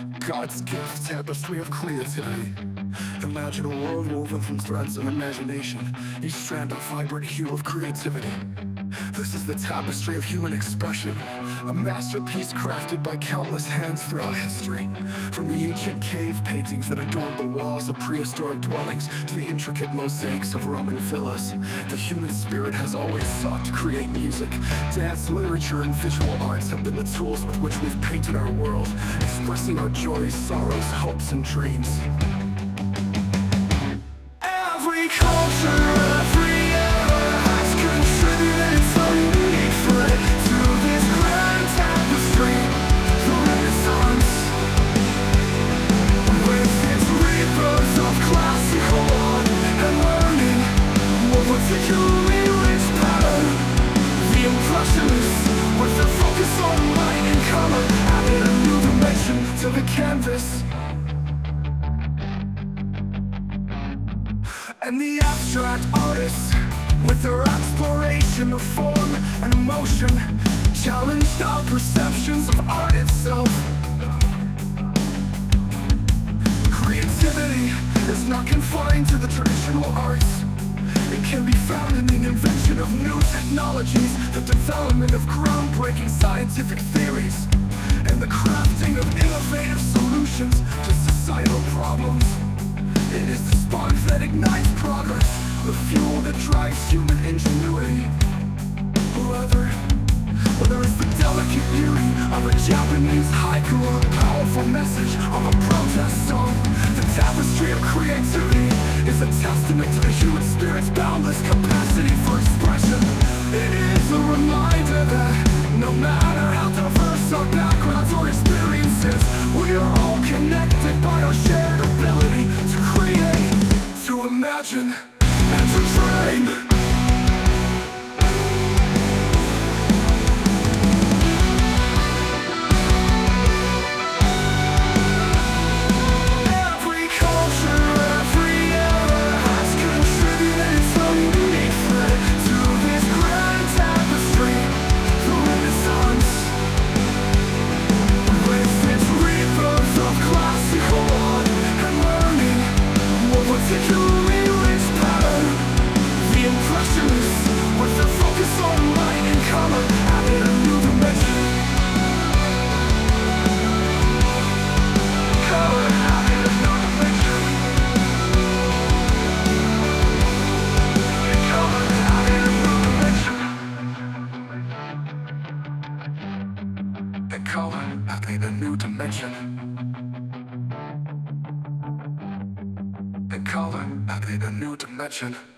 God's gift, tapestry of creativity. Imagine a world woven from threads of imagination, each strand a vibrant hue of creativity. This is the tapestry of human expression, a masterpiece crafted by countless hands throughout history. From the ancient cave paintings that adorned the walls of prehistoric dwellings to the intricate mosaics of Roman villas, the human spirit has always sought to create music. Dance, literature, and visual arts have been the tools with which we've painted our world, expressing our joys, sorrows, hopes, and dreams. Every culture, every era has contributed its own unique thread to this grand tapestry, the Renaissance. With its rebirth of classical art and learning, more particularly rich pattern, the Impressionists, with their focus on light and color, added a new dimension to the canvas. And the abstract artists, with their exploration of form and emotion, challenged our perceptions of art itself. Creativity is not confined to the traditional arts. It can be found in the invention of new technologies, the development of groundbreaking scientific theories, and the crafting of innovative solutions to societal problems. It is the spark that ignites progress, the fuel that drives human ingenuity. Whether it's the delicate beauty of a Japanese haiku or a powerful message of a protest song, the tapestry of creativity is a testament to the human spirit's boundless capacity for expression. It is a reminder that no matter how diverse our backgrounds or experiences, we are all connected by our shared ability to create, to imagine, and to dream. The color added a new dimension. The color added a new dimension.